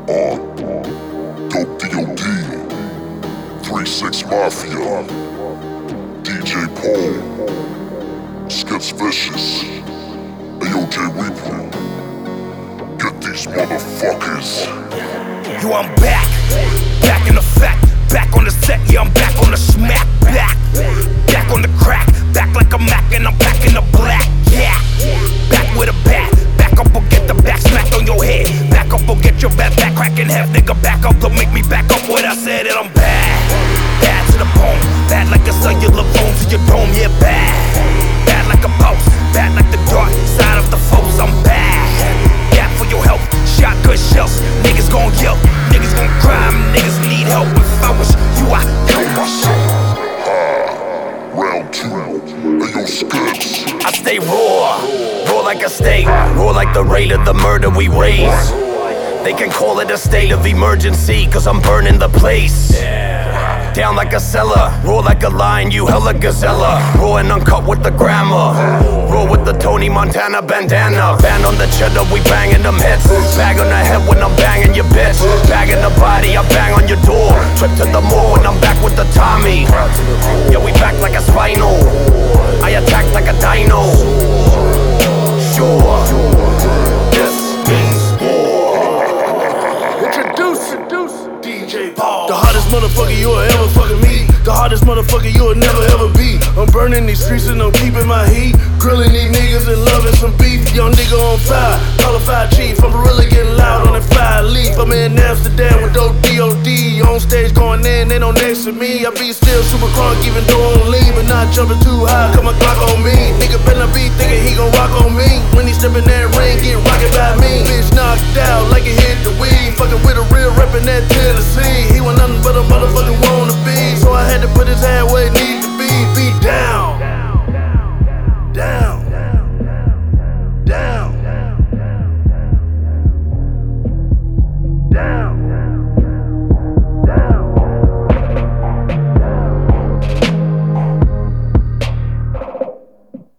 Dope D.O.D. 3-6 Mafia, DJ Paul, Skips Vicious, AOJ Reaper. Get these motherfuckers. Yo, I'm back, back in effect, back on the set, yeah, I'm back on the smack, back on the crack, back like a Mac, and I'm back in the black, yeah, back with a bat, back up or get the back smacked on your head, back up or get your back cracking half, nigga, back up, don't make me back up what I said, and I'm bad to the bone, bad like a cellular phone to your dome, yeah, bad like a pulse, bad like the dark side of the foes, I'm bad for your help, shot good shells, niggas gon' yell, niggas gon' cry, niggas need help. If I was you, I kill myself. Round 2, ayo Skips. I stay raw like a steak, raw like the rate of the murder we raise. They can call it a state of emergency, cause I'm burning the place. Down like a cellar, roar like a lion, you hella gazella. Raw and uncut with the grammar, roll with the Tony Montana bandana. Band on the cheddar, we banging them hits. Bag on the head when I'm banging your bitch. Bag in the body, I bang on your door. Trip to the mall when I'm back with the Tommy. Yeah, we back like a spinal, I attack like a dino. Sure, this means war. Introduce DJ Paul, the hottest motherfucker you'll ever fucking meet, the hottest motherfucker you'll never ever be. I'm burning these streets and I'm keeping my heat, grilling these niggas and loving some beef. Young nigga on fire, qualified chief. I'm really getting loud on that fire leaf. I'm in Amsterdam with dope D.O.D. On stage going in, they don't next to me. I be still super crunk even though I'm lean, but not jumping too high, got my Glock on me. Nigga better be thinking he gon' rock on me. When he step in that ring, get rocked by me. Bitch knocked out like a